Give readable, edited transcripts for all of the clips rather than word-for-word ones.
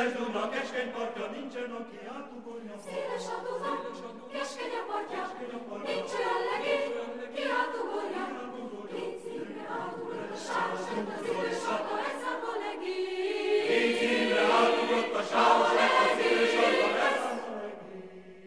Széles Duna, keskeny partja, nincsen, aki átugorja. Széles a Duna, keskeny a partja, nincs olyan legény, ki átugorja. Két színre átugrott a sávos lett az idős arca, ez a legény. Két színre átugrott a sávos lett az idős arca, ez a legény.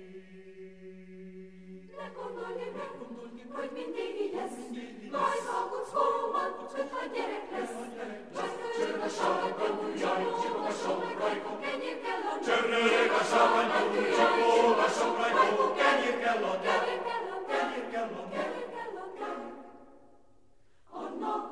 Ne gondolj meg, hogy mindig így lesz, majd a kuckóban 5-6 gyerek lesz. Csörög a savanyú, csipog a sok rajkó, kenyér kell a Csörög a savanyú, csipog a sok rajkó, kenyér kell a kenyér kell a annak.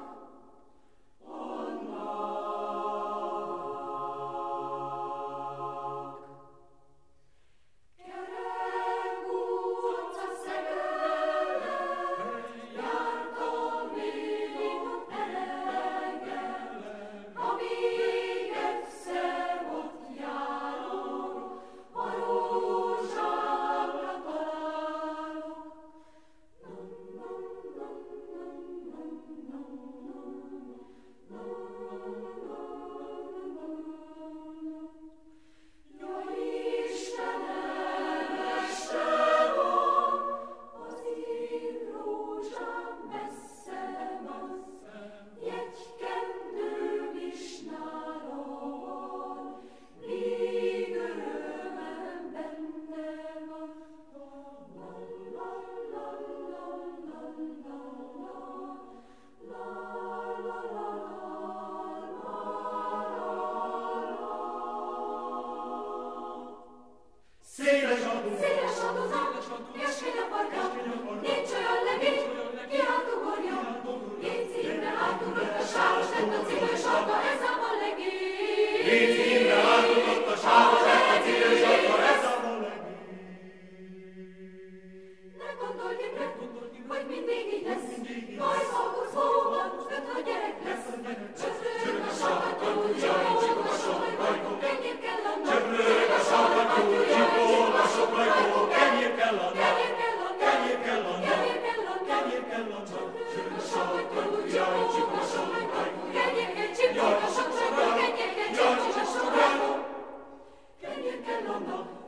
Kerek utca Szegeden, jártam végig ott eleggel, amíg egyszer ott járok, a rózsámra találok. Jaj, Istenem, este van, az én rózsám messze van, jegykendőm is nála van, míg örömem benne van. Széles a Duna, Keskeny a partja, nincs olyan legény, ki átugorja. Két színre átugrott a sávos lett az idős arca, ez a legény. két színre átugrott a sávos lett az idős arca, ez a legény. Ne gondolj meg, hogy mindig így lesz, majd a kuckóban 5-6 gyerek lesz. Csörög a savanyú, csipog a sok rajkó, kenyér kell a Csörög a savanyú, csipog a sok rajkó, kenyér kell a kenyér kell a kenyér kell a Csörög a savanyú, csipog a sok rajkó, kenyér kell csipog a sok rajkó, kenyér kell csipog a sok rajkó, kenyér kell a